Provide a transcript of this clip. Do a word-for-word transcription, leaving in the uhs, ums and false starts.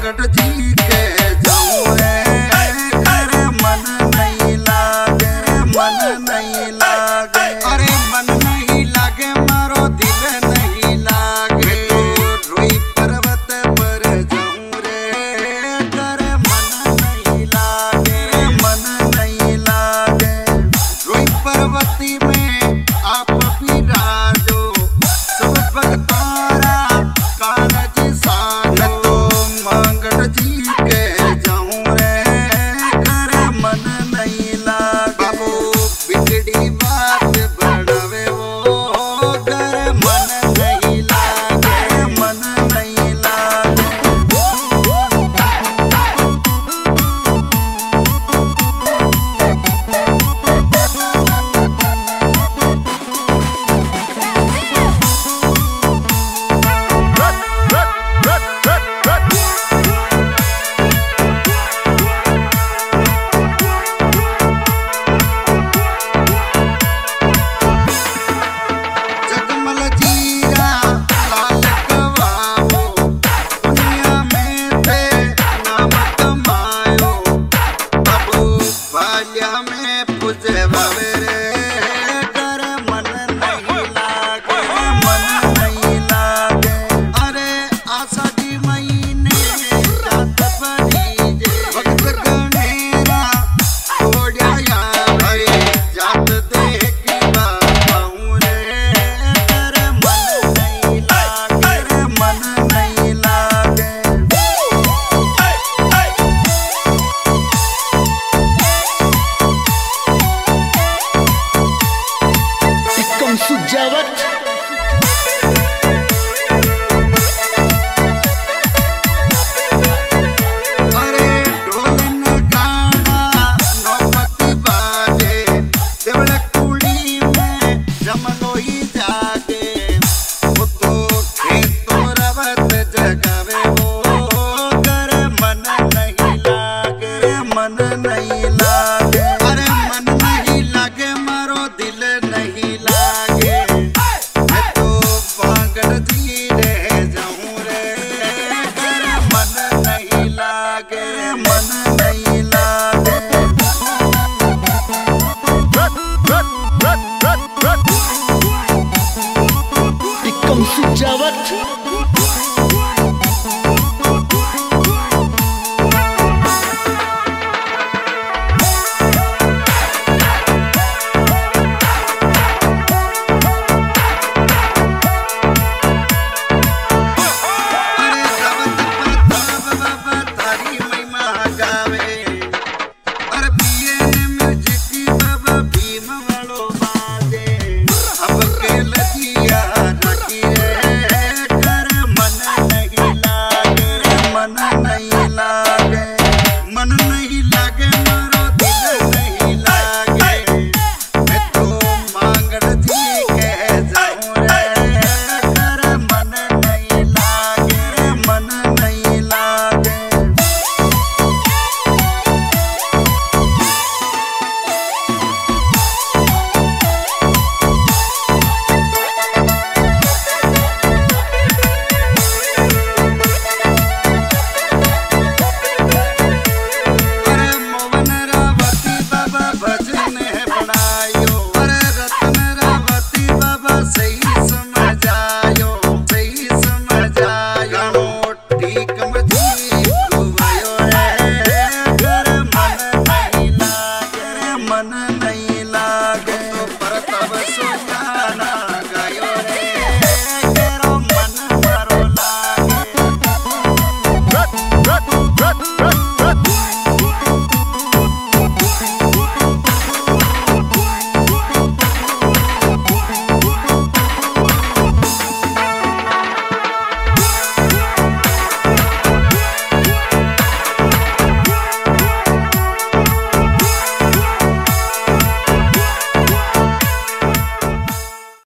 मांगट जी के जाऊं रे घर मन नहीं लागे मन नहीं लागे अरे मन नहीं लागे मारो दिल नहीं लागे रोई पर्वत पर जाऊं रे घर मन नहीं लागे मन नहीं लागे रोई पर्वती में आप भी राजो सब भक्तारा कागज सानो मांगट जी के जाऊं रे घर मन नहीं लागे बाबू बिगड़ी बात बढ़ावे वो घर मन नहीं लागे मन नहीं लागे जगमल जीरा लाल कवाबो दुनिया में थे नाम कमायो बाबू बाल्या में पूजे बाबे रे घर मन नहीं लागे मन नहीं लागे अरे आशा जी महीने रात पड़ी जे भक्त गणेरा छोड़या या भाई जात देख बाबू रे घर मन नहीं लागे मन नहीं लागे Ikam Sujawat अरे ढोल नगाड़ा नौबती बाजे देवड़ कुड़ी में जमलोई जागे वो तो खेतों रवत जगावे वो घर मन नहीं लागे मन नहीं लागे अरे मन नहीं लागे मारो दिल नहीं लागे मैं तो पागल धीरे जाऊं रे घर मन नहीं लागे मन नहीं लागे Ikam Sujawat अरे दावत प्रताप बाबा तारी महिमा गावे अरे पिए म्यूजिक बाबा भीम वालो बाजे अब के लजिया रखी रे घर मन नहीं लागे मन नहीं लागे मन नहीं लागे मारो दिल नहीं लागे मैं तो मांगट जी के जाऊं रे घर मन नहीं लागे मन नहीं लागे अरे मोहन रावती बाबा भजन है बनायो अरे रतन रावती बाबा सही समझायो सही समझायो ठीक मजी गुवायो रे घर मन नहीं लागे मन नहीं लागे तो परतव सोयाना